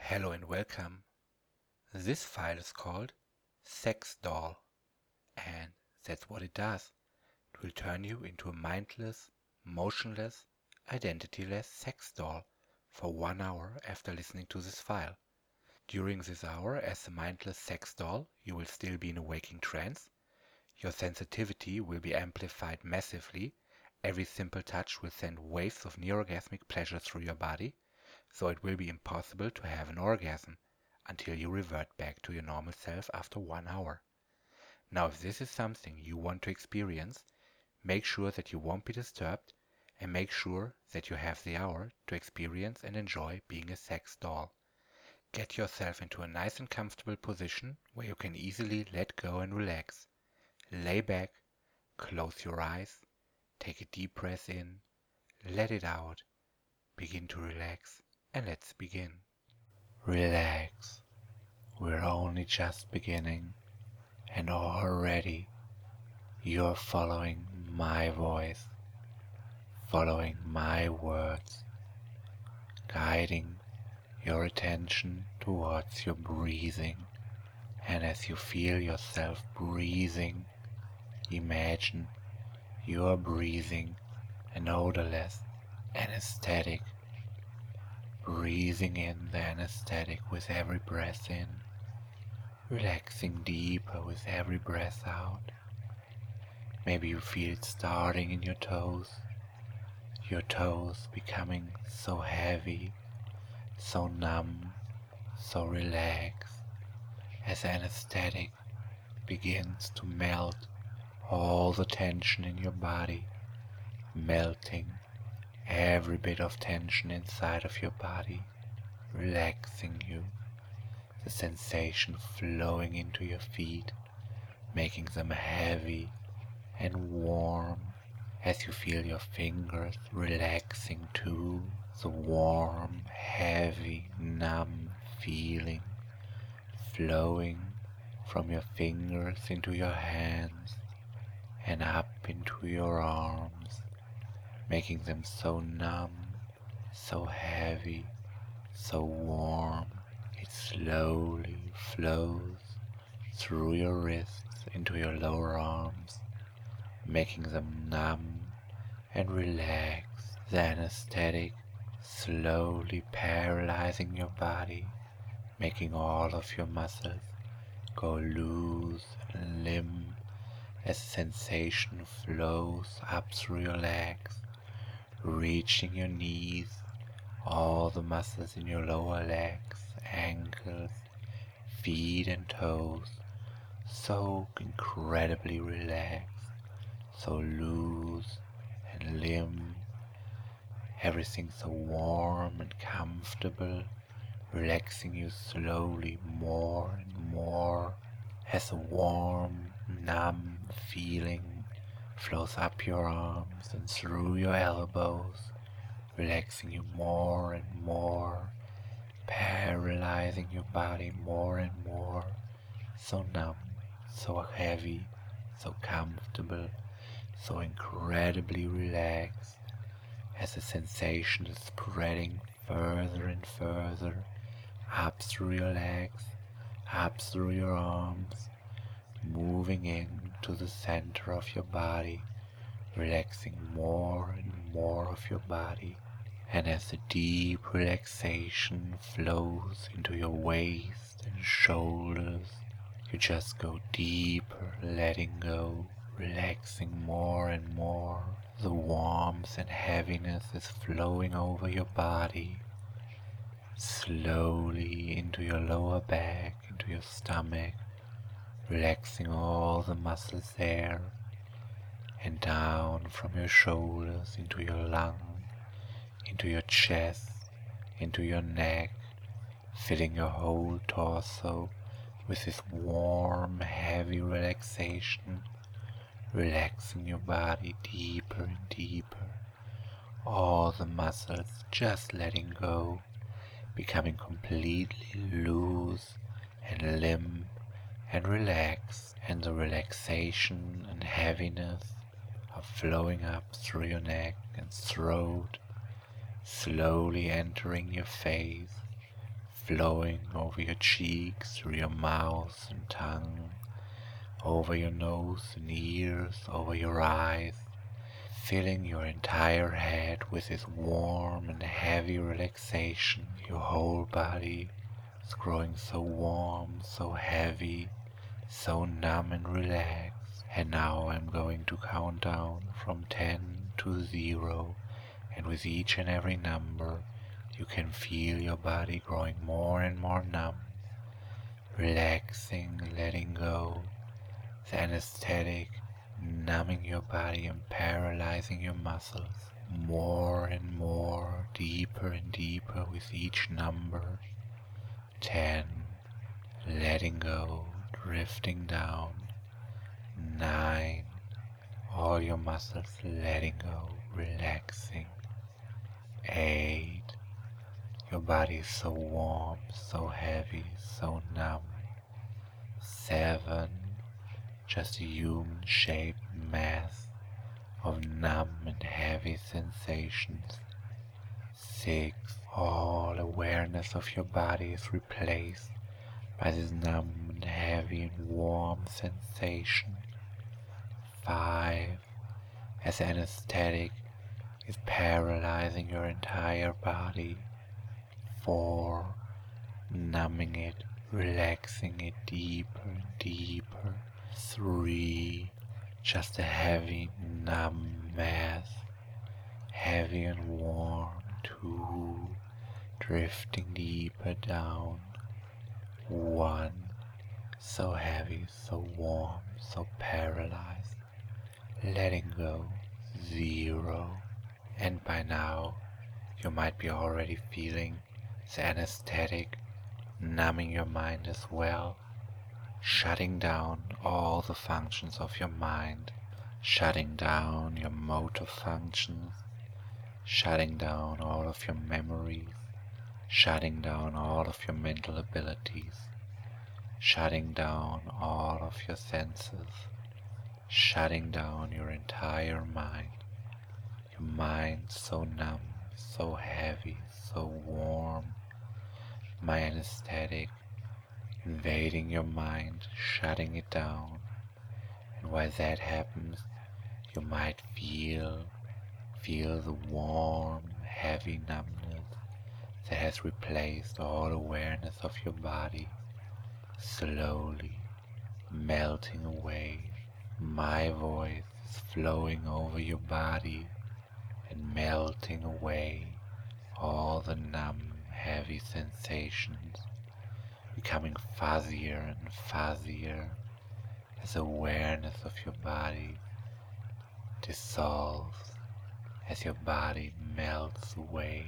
Hello and welcome. This file is called Sex Doll, and that's what it does. It will turn you into a mindless, motionless, identityless sex doll for 1 hour after listening to this file. During this hour, as a mindless sex doll, you will still be in a waking trance. Your sensitivity will be amplified massively. Every simple touch will send waves of near-orgasmic pleasure through your body, so it will be impossible to have an orgasm until you revert back to your normal self after 1 hour. Now, if this is something you want to experience, make sure that you won't be disturbed and make sure that you have the hour to experience and enjoy being a sex doll. Get yourself into a nice and comfortable position where you can easily let go and relax. Lay back, close your eyes, take a deep breath in, let it out, begin to relax, and let's begin. Relax. We're only just beginning, and already you're following my voice, following my words, guiding your attention towards your breathing. And as you feel yourself breathing, imagine you're breathing an odorless anesthetic, breathing in the anesthetic with every breath in, relaxing deeper with every breath out. Maybe you feel it starting in your toes becoming so heavy, so numb, so relaxed, as anesthetic begins to melt all the tension in your body, melting every bit of tension inside of your body, relaxing you, the sensation flowing into your feet, making them heavy and warm as you feel your fingers relaxing too, the warm, heavy, numb feeling flowing from your fingers into your hands and up into your arms, making them so numb, so heavy, so warm. It slowly flows through your wrists into your lower arms, making them numb and relaxed. The anesthetic slowly paralyzing your body, making all of your muscles go loose and limp as sensation flows up through your legs, reaching your knees, all the muscles in your lower legs, ankles, feet and toes, so incredibly relaxed, so loose and limp, everything so warm and comfortable, relaxing you slowly more and more as a warm, numb feeling flows up your arms and through your elbows, relaxing you more and more, paralyzing your body more and more, so numb, so heavy, so comfortable, so incredibly relaxed, as the sensation is spreading further and further, up through your legs, up through your arms, moving into the center of your body, relaxing more and more of your body. And as the deep relaxation flows into your waist and shoulders, you just go deeper, letting go, relaxing more and more. The warmth and heaviness is flowing over your body, slowly into your lower back, into your stomach, relaxing all the muscles there, and down from your shoulders into your lung, into your chest, into your neck, filling your whole torso with this warm, heavy relaxation, relaxing your body deeper and deeper, all the muscles just letting go, becoming completely loose and limp and relaxed, and the relaxation and heaviness are flowing up through your neck and throat, slowly entering your face, flowing over your cheeks, through your mouth and tongue, over your nose and ears, over your eyes, filling your entire head with this warm and heavy relaxation. Your whole body is growing so warm, so heavy, so numb and relaxed. And now I'm going to count down from 10 to 0, and with each and every number you can feel your body growing more and more numb, relaxing, letting go, the anesthetic numbing your body and paralyzing your muscles. More and more, deeper and deeper with each number. 10, letting go, drifting down. 9, all your muscles letting go, relaxing. 8, your body is so warm, so heavy, so numb. 7, just a human-shaped mass of numb and heavy sensations. 6, all awareness of your body is replaced by this numb and heavy and warm sensation. 5, as anesthetic is paralyzing your entire body. 4, numbing it, relaxing it deeper and deeper. 3, just a heavy, numb mass, heavy and warm. 2, drifting deeper down. 1, so heavy, so warm, so paralyzed, letting go. 0, and by now you might be already feeling the anesthetic numbing your mind as well, shutting down all the functions of your mind, shutting down your motor functions, shutting down all of your memories, shutting down all of your mental abilities, shutting down all of your senses, shutting down your entire mind. Your mind so numb, so heavy, so warm. My anesthetic invading your mind, shutting it down. And while that happens, you might feel the warm, heavy numbness that has replaced all awareness of your body, slowly melting away. My voice is flowing over your body and melting away all the numb, heavy sensations, becoming fuzzier and fuzzier as awareness of your body dissolves, as your body melts away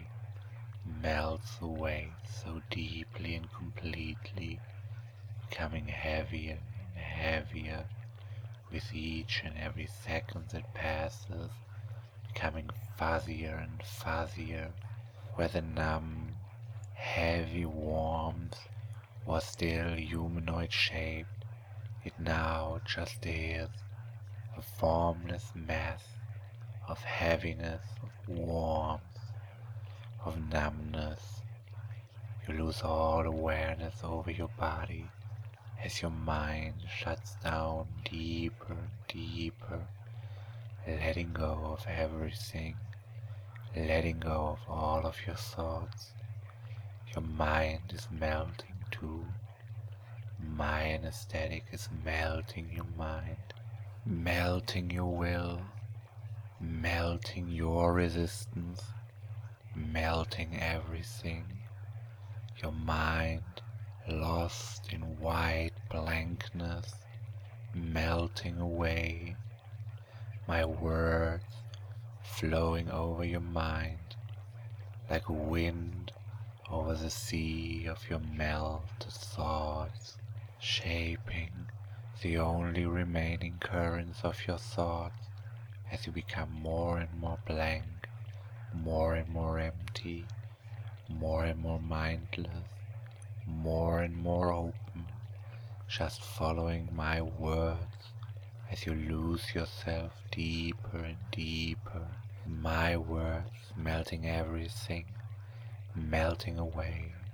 so deeply and completely, becoming heavier and heavier with each and every second that passes, becoming fuzzier and fuzzier, where the numb, heavy warmth was still humanoid shaped, it now just is a formless mass of heaviness, of warmth, of numbness. You lose all awareness over your body as your mind shuts down deeper and deeper, letting go of everything, letting go of all of your thoughts. Your mind is melting too. My anesthetic is melting your mind, melting your will, melting your resistance, melting everything. Your mind lost in white blankness, melting away. My words flowing over your mind like wind over the sea of your melted thoughts, shaping the only remaining currents of your thoughts as you become more and more blank, more and more empty, more and more mindless, more and more open, just following my words as you lose yourself deeper and deeper. My words melting everything, melting away,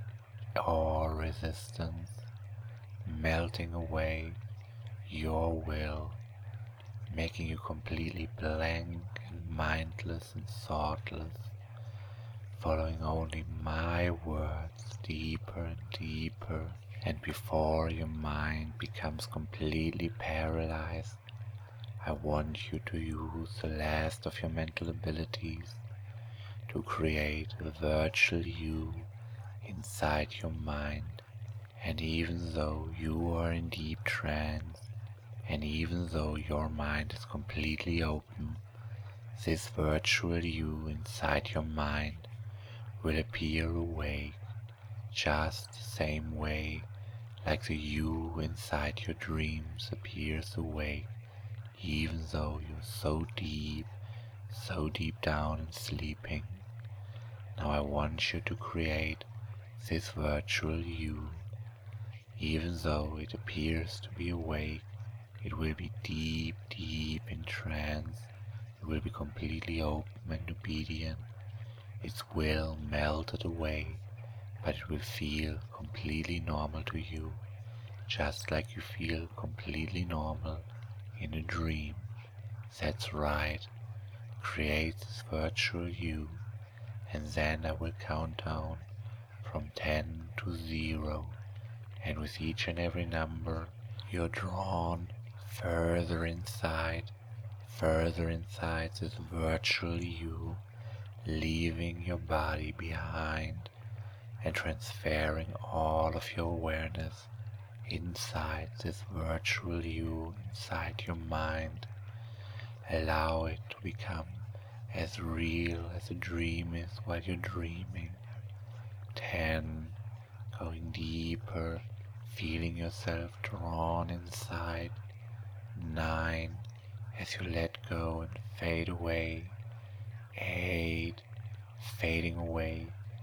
all resistance, melting away your will, making you completely blank and mindless and thoughtless, following only my words deeper and deeper. And before your mind becomes completely paralyzed, I want you to use the last of your mental abilities to create a virtual you inside your mind. And even though you are in deep trance, and even though your mind is completely open, this virtual you inside your mind will appear awake, just the same way like the you inside your dreams appears awake, even though you're so deep down and sleeping. Now I want you to create this virtual you. Even though it appears to be awake, it will be deep in trance. It will be completely open and obedient. Its will melted away, but it will feel completely normal to you, just like you feel completely normal in a dream. That's right. Create this virtual you, and then I will count down from 10 to 0, and with each and every number you're drawn further inside this virtual you, leaving your body behind and transferring all of your awareness inside this virtual you, inside your mind. Allow it to become as real as a dream is while you're dreaming. 10, going deeper, feeling yourself drawn inside. 9, as you let go and fade away. 8, fading away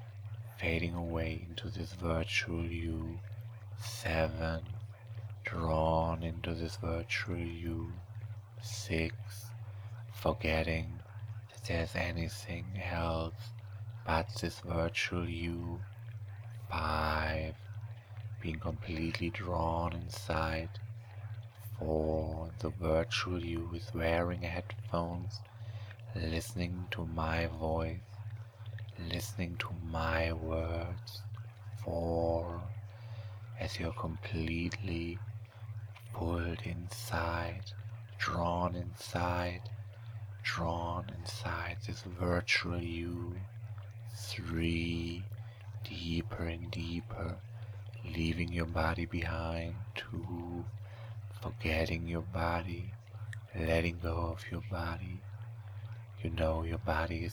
into this virtual you. 7, drawn into this virtual you. 6, forgetting that there's anything else but this virtual you. 5, being completely drawn inside. 4, the virtual you is wearing headphones, listening to my voice, listening to my words. 4, as you're completely pulled inside, drawn inside this virtual you. 3, deeper and deeper, leaving your body behind. 2, forgetting your body, letting go of your body. You know your body is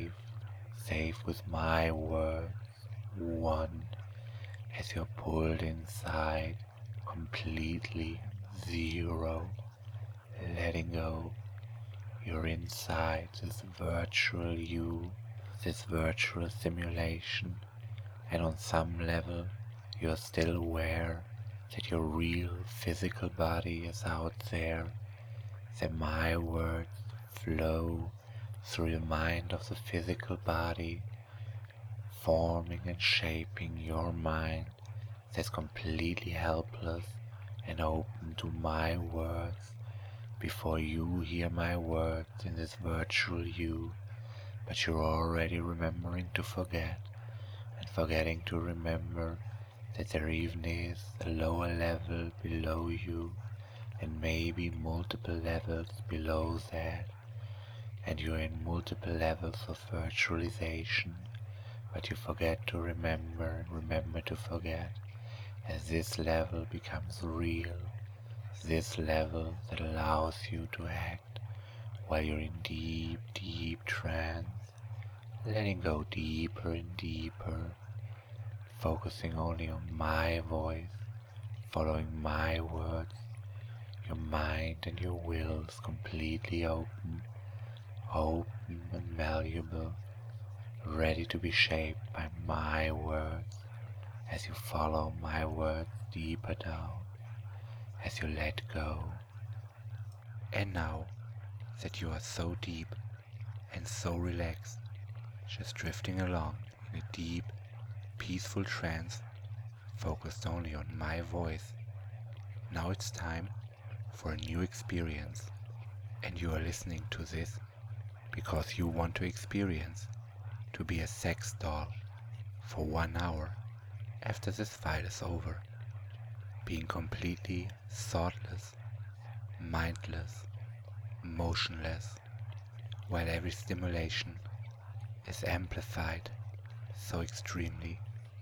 safe with my words. 1, as you're pulled inside, completely. 0, letting go. You're inside this virtual you, this virtual simulation, and on some level you're still aware that your real physical body is out there, that my words flow through the mind of the physical body, forming and shaping your mind that's completely helpless and open to my words before you hear my words in this virtual you. But you're already remembering to forget, and forgetting to remember that there even is a lower level below you, and maybe multiple levels below that, and you're in multiple levels of virtualization, but you forget to remember to forget, as this level becomes real, this level that allows you to act while you're in deep trance, letting go deeper and deeper, focusing only on my voice, following my words. Your mind and your will is completely open and malleable, ready to be shaped by my words as you follow my words deeper down, as you let go. And now that you are so deep and so relaxed, just drifting along in a deep, peaceful trance, focused only on my voice. Now it's time for a new experience, and you are listening to this because you want to experience to be a sex doll for 1 hour after this fight is over, being completely thoughtless, mindless, motionless, while every stimulation is amplified so extremely,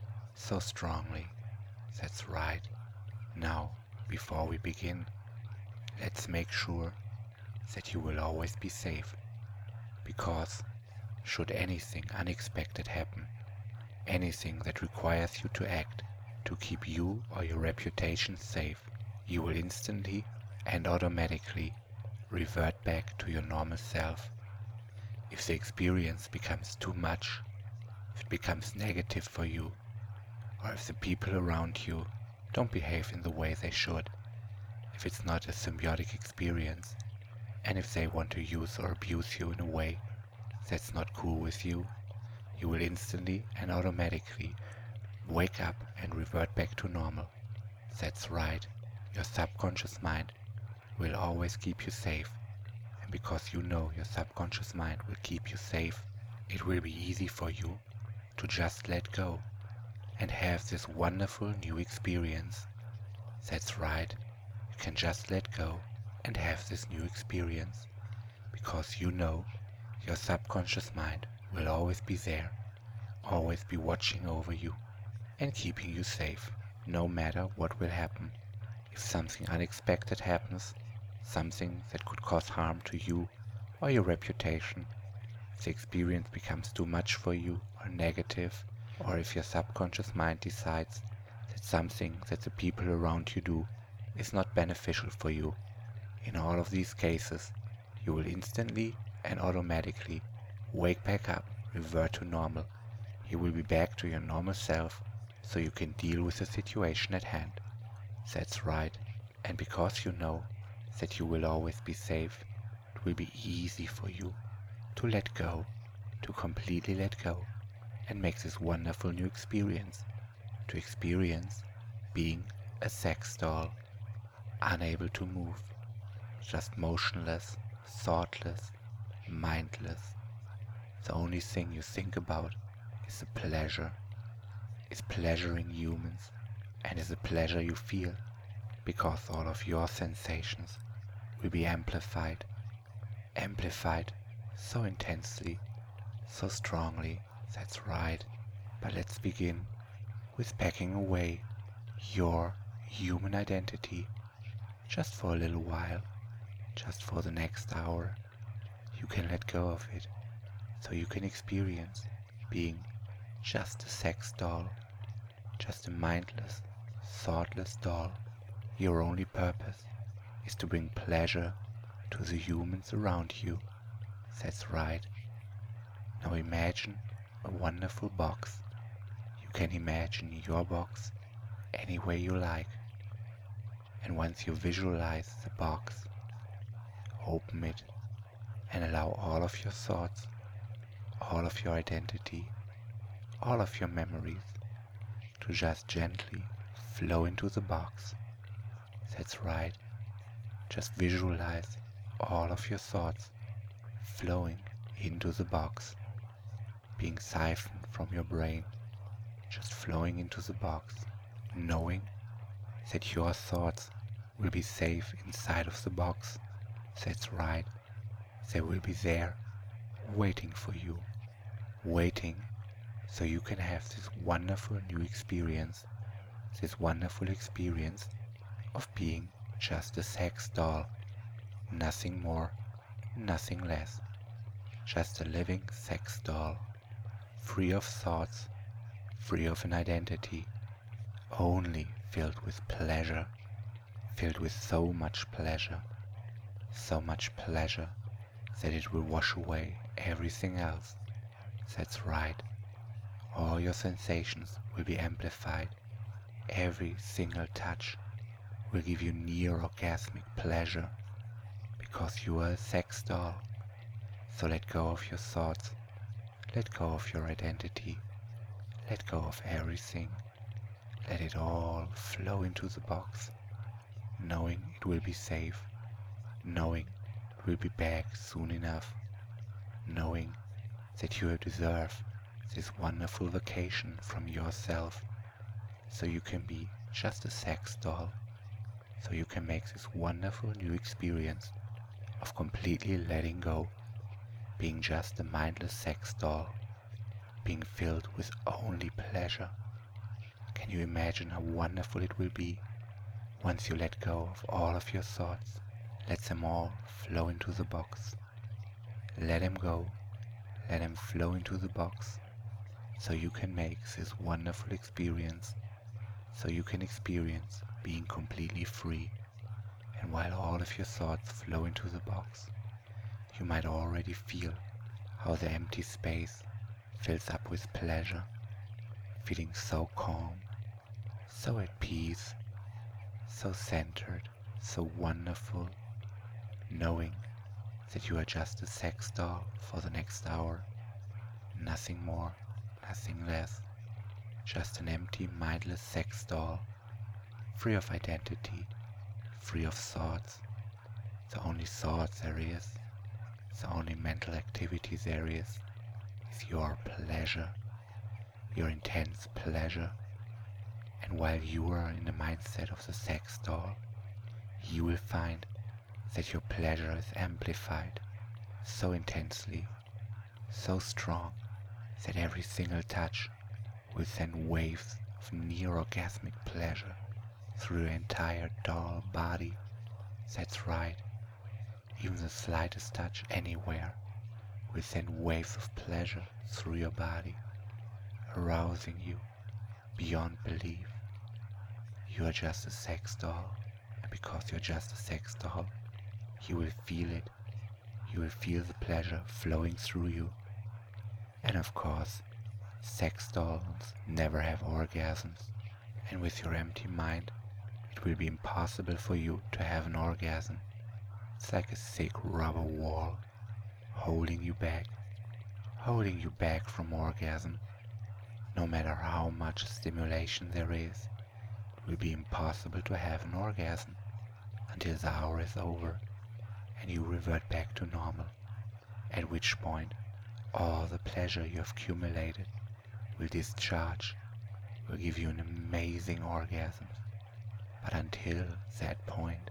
so strongly. That's right. Now, before we begin, let's make sure that you will always be safe, because should anything unexpected happen, anything that requires you to act to keep you or your reputation safe, you will instantly and automatically revert back to your normal self. If the experience becomes too much, if it becomes negative for you, or if the people around you don't behave in the way they should, if it's not a symbiotic experience, and if they want to use or abuse you in a way that's not cool with you, you will instantly and automatically wake up and revert back to normal. That's right, your subconscious mind will always keep you safe, and because you know your subconscious mind will keep you safe, it will be easy for you to just let go and have this wonderful new experience. That's right, you can just let go and have this new experience, because you know your subconscious mind will always be there, always be watching over you and keeping you safe, no matter what will happen. If something unexpected happens, something that could cause harm to you or your reputation, if the experience becomes too much for you or negative, or if your subconscious mind decides that something that the people around you do is not beneficial for you, in all of these cases, you will instantly and automatically wake back up, revert to normal. You will be back to your normal self, so you can deal with the situation at hand. That's right, and because you know that you will always be safe, it will be easy for you to let go, to completely let go, and make this wonderful new experience, to experience being a sex doll, unable to move, just motionless, thoughtless, mindless. The only thing you think about is the pleasure, is pleasuring humans, and is the pleasure you feel, because all of your sensations will be amplified so intensely, so strongly. That's right. But let's begin with packing away your human identity just for a little while, just for the next hour. You can let go of it, so you can experience being just a sex doll, just a mindless, thoughtless doll. Your only purpose is to bring pleasure to the humans around you. That's right. Now imagine a wonderful box. You can imagine your box any way you like. And once you visualize the box, open it and allow all of your thoughts, all of your identity, all of your memories to just gently flow into the box. That's right. Just visualize all of your thoughts flowing into the box, being siphoned from your brain, just flowing into the box, knowing that your thoughts will be safe inside of the box. That's right. They will be there, waiting for you, waiting so you can have this wonderful new experience, this wonderful experience of being just a sex doll, nothing more, nothing less, just a living sex doll, free of thoughts, free of an identity, only filled with pleasure, filled with so much pleasure that it will wash away everything else. That's right. All your sensations will be amplified. Every single touch will give you near orgasmic pleasure, because you are a sex doll. So let go of your thoughts, let go of your identity, let go of everything. Let it all flow into the box, knowing it will be safe, knowing it will be back soon enough, knowing that you deserve this wonderful vacation from yourself, so you can be just a sex doll, so you can make this wonderful new experience of completely letting go, being just a mindless sex doll, being filled with only pleasure. Can you imagine how wonderful it will be once you let go of all of your thoughts? Let them all flow into the box. Let them go, let them flow into the box, so you can make this wonderful experience, so you can experience being completely free. And while all of your thoughts flow into the box, you might already feel how the empty space fills up with pleasure, feeling so calm, so at peace, so centered, so wonderful, knowing that you are just a sex doll for the next hour, nothing more, nothing less, just an empty, mindless sex doll, free of identity, free of thoughts. The only thoughts there is, the only mental activity there is your pleasure, your intense pleasure. And while you are in the mindset of the sex doll, you will find that your pleasure is amplified so intensely, so strong, that every single touch will send waves of near-orgasmic pleasure through your entire doll body. That's right, even the slightest touch anywhere will send waves of pleasure through your body, arousing you beyond belief. You are just a sex doll, and because you're just a sex doll, you will feel it. You will feel the pleasure flowing through you. And of course, sex dolls never have orgasms, and with your empty mind, it will be impossible for you to have an orgasm. It's like a thick rubber wall, holding you back from orgasm. No matter how much stimulation there is, it will be impossible to have an orgasm until the hour is over and you revert back to normal, at which point all the pleasure you have accumulated will discharge, will give you an amazing orgasm. But until that point,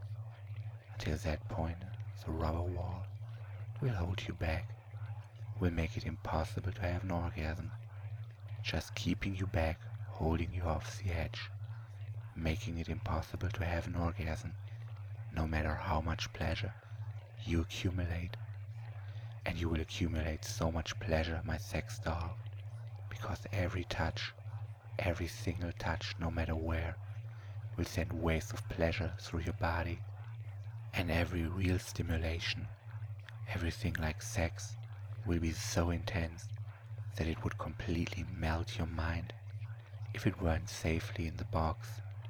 the rubber wall will hold you back, will make it impossible to have an orgasm, just keeping you back, holding you off the edge, making it impossible to have an orgasm, no matter how much pleasure you accumulate. And you will accumulate so much pleasure, my sex doll, because every touch, every single touch, no matter where, will send waves of pleasure through your body. And every real stimulation, everything like sex, will be so intense that it would completely melt your mind if it weren't safely in the box.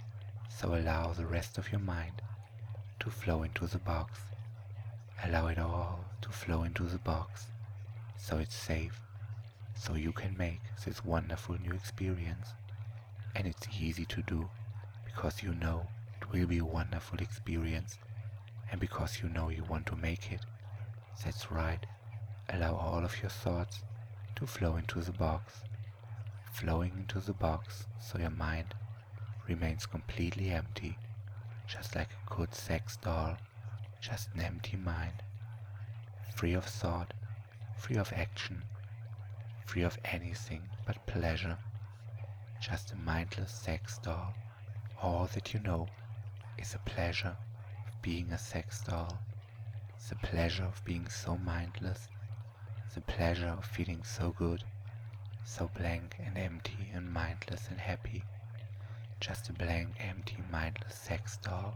So allow the rest of your mind to flow into the box. Allow it all to flow into the box, so it's safe, so you can make this wonderful new experience. And it's easy to do, because you know it will be a wonderful experience, and because you know you want to make it. That's right, allow all of your thoughts to flow into the box, flowing into the box, so your mind remains completely empty, just like a good sex doll, just an empty mind, free of thought, free of action, free of anything but pleasure, just a mindless sex doll. All that you know is the pleasure of being a sex doll, the pleasure of being so mindless, the pleasure of feeling so good, so blank and empty and mindless and happy, just a blank, empty, mindless sex doll.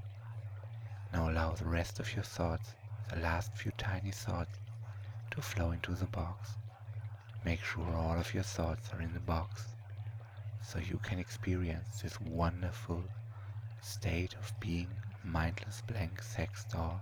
Now allow the rest of your thoughts, the last few tiny thoughts, to flow into the box. Make sure all of your thoughts are in the box, so you can experience this wonderful state of being a mindless blank sex doll.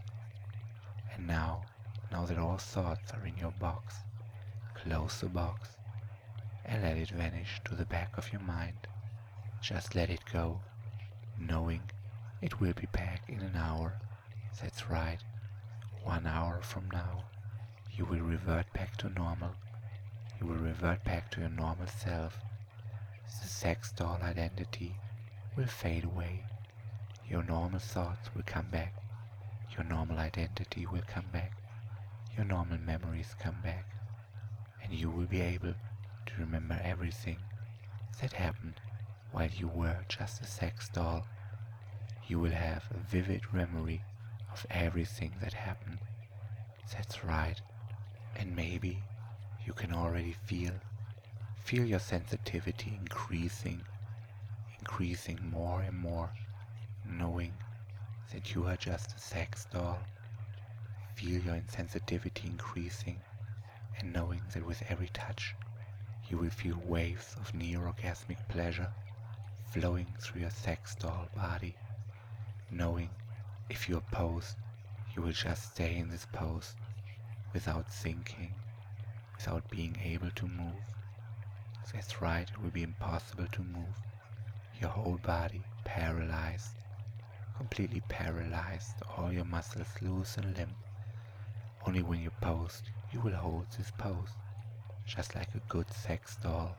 And now that all thoughts are in your box, close the box and let it vanish to the back of your mind, Just let it go, knowing it will be back in an hour. That's right, 1 hour from now, you will revert back to normal. You will revert back to your normal self. The sex doll identity will fade away. Your normal thoughts will come back. Your normal identity will come back. Your normal memories come back. And you will be able to remember everything that happened while you were just a sex doll. You will have a vivid memory of everything that happened. That's right. And maybe you can already feel your sensitivity increasing more and more, knowing that you are just a sex doll. Feel your insensitivity increasing and knowing that with every touch you will feel waves of near-orgasmic pleasure flowing through your sex doll body, knowing if you are posed, you will just stay in this pose without thinking, without being able to move. That's right, it will be impossible to move. Your whole body paralyzed, completely paralyzed, all your muscles loose and limp. Only when you're posed, you will hold this pose, just like a good sex doll.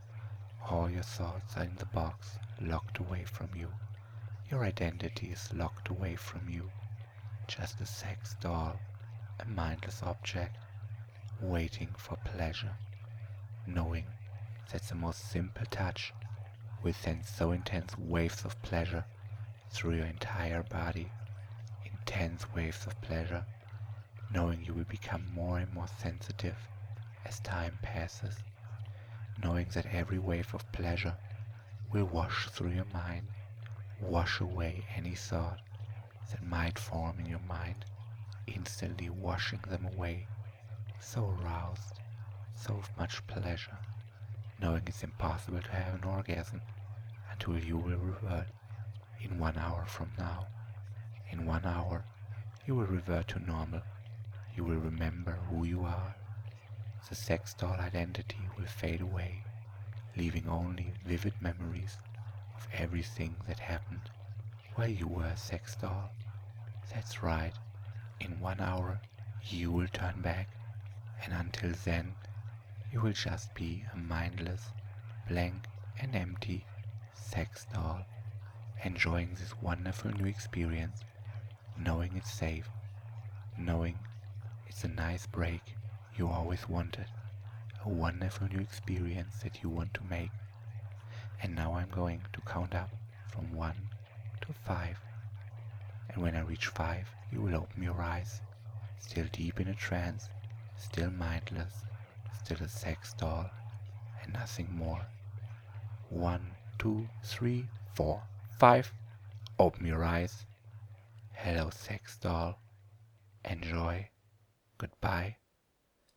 All your thoughts are in the box, locked away from you. Your identity is locked away from you. Just a sex doll, a mindless object, waiting for pleasure, knowing that the most simple touch will send so intense waves of pleasure through your entire body, intense waves of pleasure, knowing you will become more and more sensitive as time passes, knowing that every wave of pleasure will wash through your mind, wash away any thought that might form in your mind, instantly washing them away, so aroused, so much pleasure, knowing it's impossible to have an orgasm until you will revert in 1 hour from now. In 1 hour, you will revert to normal. You will remember who you are. The sex doll identity will fade away, leaving only vivid memories of everything that happened while you were a sex doll. That's right, in 1 hour you will turn back, and until then you will just be a mindless, blank and empty sex doll, enjoying this wonderful new experience, knowing it's safe, knowing it's a nice break you always wanted, a wonderful new experience that you want to make. And now I'm going to count up from 1 to 5. And when I reach 5, you will open your eyes, still deep in a trance, still mindless, still a sex doll, and nothing more. 1, 2, 3, 4, 5. Open your eyes. Hello, sex doll. Enjoy. Goodbye.